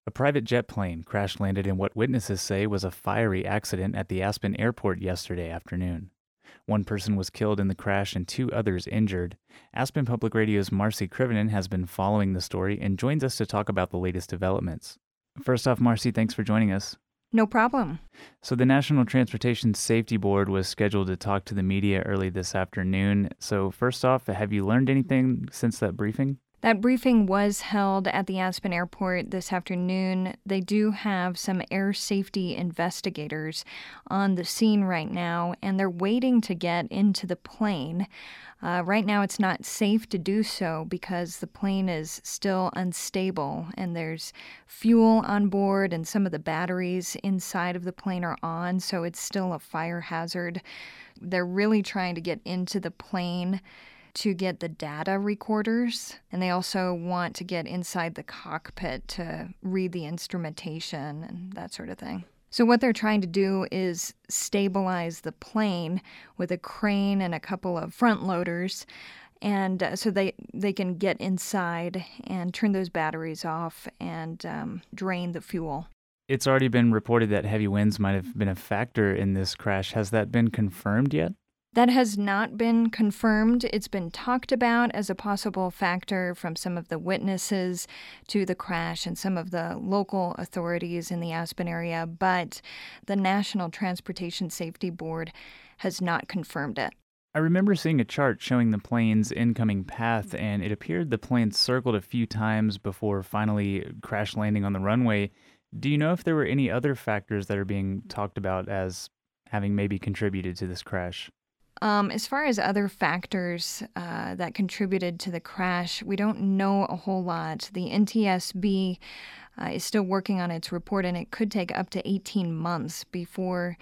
A private jet plane crash-landed in what witnesses say was a fiery accident at the Aspen airport yesterday afternoon. One person was killed in the crash and two others injured. Aspen Public Radio's Marcy Krivonen has been following the story and joins us to talk about the latest developments. First off, Marcy, thanks for joining us. No problem. So the National Transportation Safety Board was scheduled to talk to the media early this afternoon. So first off, have you learned anything since that briefing? That briefing was held at the Aspen Airport this afternoon. They do have some air safety investigators on the scene right now, and they're waiting to get into the plane. Right now, it's not safe to do so because the plane is still unstable, and there's fuel on board, and some of the batteries inside of the plane are on, so it's still a fire hazard. They're really trying to get into the plane to get the data recorders, and they also want to get inside the cockpit to read the instrumentation and that sort of thing. So what they're trying to do is stabilize the plane with a crane and a couple of front loaders, and so they can get inside and turn those batteries off and drain the fuel. It's already been reported that heavy winds might have been a factor in this crash. Has that been confirmed yet? That has not been confirmed. It's been talked about as a possible factor from some of the witnesses to the crash and some of the local authorities in the Aspen area, but the National Transportation Safety Board has not confirmed it. I remember seeing a chart showing the plane's incoming path, and it appeared the plane circled a few times before finally crash landing on the runway. Do you know if there were any other factors that are being talked about as having maybe contributed to this crash? As far as other factors that contributed to the crash, we don't know a whole lot. The NTSB is still working on its report, and it could take up to 18 months before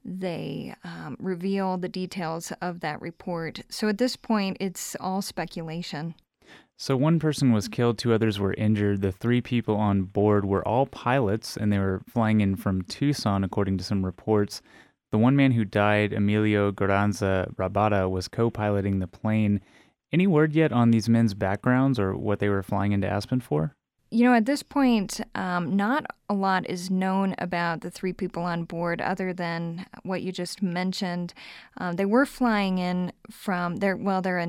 they reveal the details of that report. So at this point, it's all speculation. So one person was killed, two others were injured. The three people on board were all pilots, and they were flying in from Tucson, according to some reports. The one man who died, Emilio Garanza Rabada, was co-piloting the plane. Any word yet on these men's backgrounds or what they were flying into Aspen for? You know, at this point, not a lot is known about the three people on board other than what you just mentioned. They were flying in from their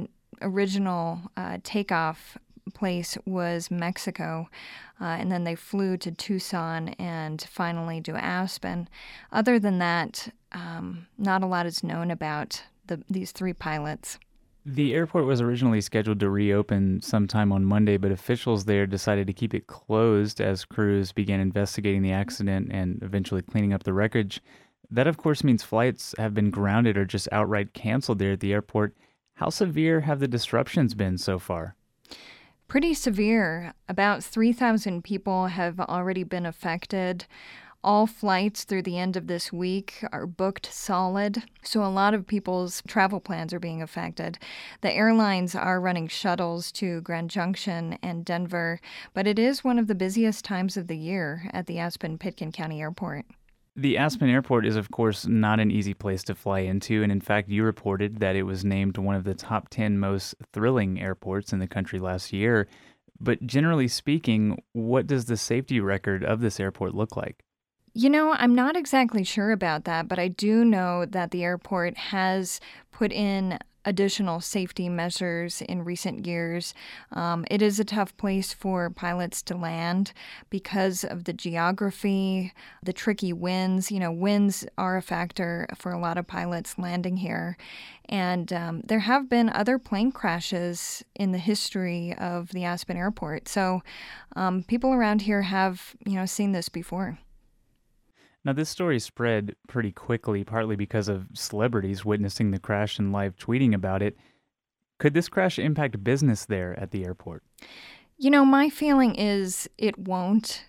original takeoff place was Mexico, and then they flew to Tucson and finally to Aspen. Other than that, not a lot is known about these three pilots. The airport was originally scheduled to reopen sometime on Monday, but officials there decided to keep it closed as crews began investigating the accident and eventually cleaning up the wreckage. That, of course, means flights have been grounded or just outright canceled there at the airport. How severe have the disruptions been so far? Pretty severe. About 3,000 people have already been affected. All flights through the end of this week are booked solid, so a lot of people's travel plans are being affected. The airlines are running shuttles to Grand Junction and Denver, but it is one of the busiest times of the year at the Aspen-Pitkin County Airport. The Aspen Airport is, of course, not an easy place to fly into, and in fact, you reported that it was named one of the top 10 most thrilling airports in the country last year. But generally speaking, what does the safety record of this airport look like? You know, I'm not exactly sure about that, but I do know that the airport has put in additional safety measures in recent years. It is a tough place for pilots to land because of the geography, the tricky winds. You know, winds are a factor for a lot of pilots landing here. And there have been other plane crashes in the history of the Aspen Airport. So people around here have, seen this before. Now, this story spread pretty quickly, partly because of celebrities witnessing the crash and live tweeting about it. Could this crash impact business there at the airport? You know, my feeling is it won't.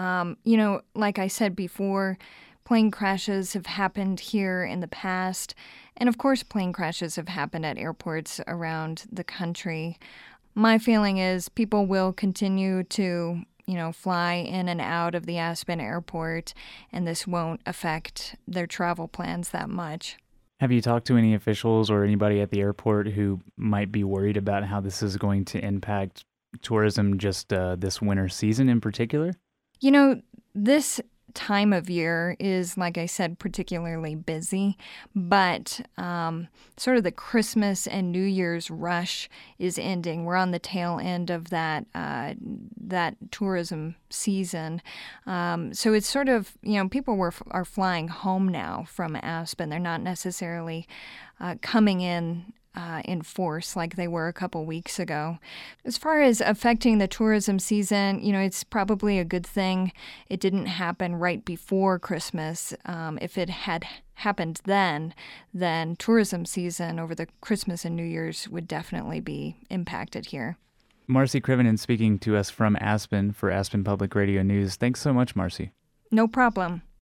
Like I said before, plane crashes have happened here in the past. And of course, plane crashes have happened at airports around the country. My feeling is people will continue to fly in and out of the Aspen Airport, and this won't affect their travel plans that much. Have you talked to any officials or anybody at the airport who might be worried about how this is going to impact tourism just this winter season in particular? This time of year is, like I said, particularly busy, but sort of the Christmas and New Year's rush is ending. We're on the tail end of that tourism season. So it's sort of, people are flying home now from Aspen. They're not necessarily coming in force like they were a couple weeks ago. As far as affecting the tourism season, it's probably a good thing it didn't happen right before Christmas. If it had happened then tourism season over the Christmas and New Year's would definitely be impacted here. Marcy Krivonen speaking to us from Aspen for Aspen Public Radio News. Thanks so much, Marcy. No problem.